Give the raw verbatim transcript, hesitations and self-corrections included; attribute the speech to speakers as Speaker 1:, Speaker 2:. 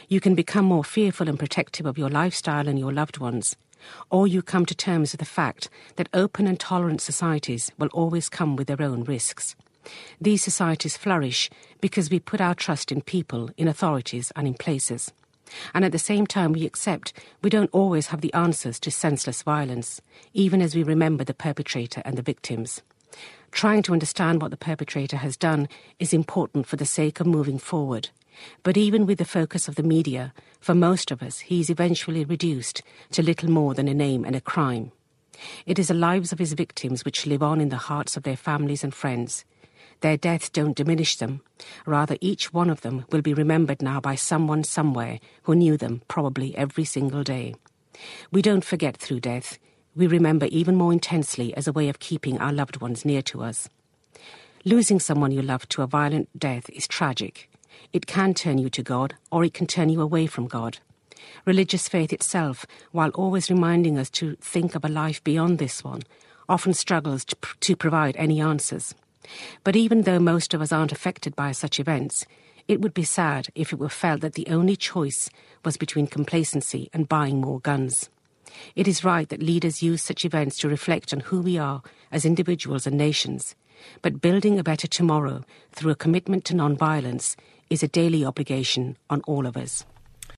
Speaker 1: You can become more fearful and protective of your lifestyle and your loved ones, or you come to terms with the fact that open and tolerant societies will always come with their own risks. These societies flourish because we put our trust in people, in authorities and in places. And at the same time we accept we don't always have the answers to senseless violence, even as we remember the perpetrator and the victims. Trying to understand what the perpetrator has done is important for the sake of moving forward. But even with the focus of the media, for most of us he is eventually reduced to little more than a name and a crime. It is the lives of his victims which live on in the hearts of their families and friends. Their deaths don't diminish them. Rather, each one of them will be remembered now by someone somewhere who knew them probably every single day. We don't forget through death. We remember even more intensely as a way of keeping our loved ones near to us. Losing someone you love to a violent death is tragic. It can turn you to God, or it can turn you away from God. Religious faith itself, while always reminding us to think of a life beyond this one, often struggles to, pr- to provide any answers. But even though most of us aren't affected by such events, it would be sad if it were felt that the only choice was between complacency and buying more guns. It is right that leaders use such events to reflect on who we are as individuals and nations, but building a better tomorrow through a commitment to non-violence is a daily obligation on all of us.